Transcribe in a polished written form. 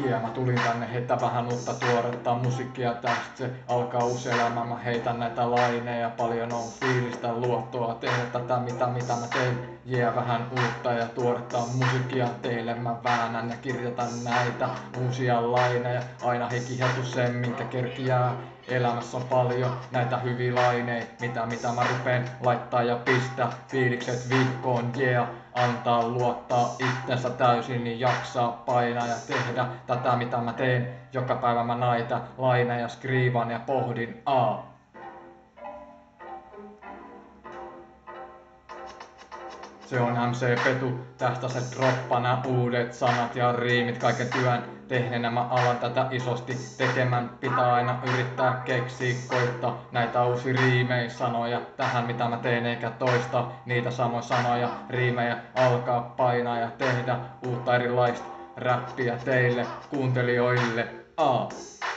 Mä tulin tänne heittää vähän uutta tuoretta musiikkia, tästä se alkaa uusi elämä. Mä heitän näitä laineja, paljon on fiilistä luottoa, tehdä tätä mitä mä tein. Vähän uutta ja tuoretta musiikkia teille mä väännän ja kirjoitan näitä uusia laineja. Aina heikiheltu sen minkä kerkiää. Elämässä on paljon näitä hyviä laineja, mitä mä rupeen laittaa ja pistää fiilikset viikkoon, antaa luottaa itsensä täysin, niin jaksaa painaa ja tehdä tätä mitä mä teen. Joka päivä mä näitä laineja skriivan ja pohdin. Se on MC Petu, tästä se droppaa nää uudet sanat ja riimit. Kaiken työn tehneenä mä alan tätä isosti tekemään. Pitää aina yrittää keksiä, koittaa näitä uusia riimejä, sanoja tähän mitä mä teen, eikä toista niitä samoja sanoja, riimejä. Alkaa painaa ja tehdä uutta erilaista räppiä teille kuuntelijoille.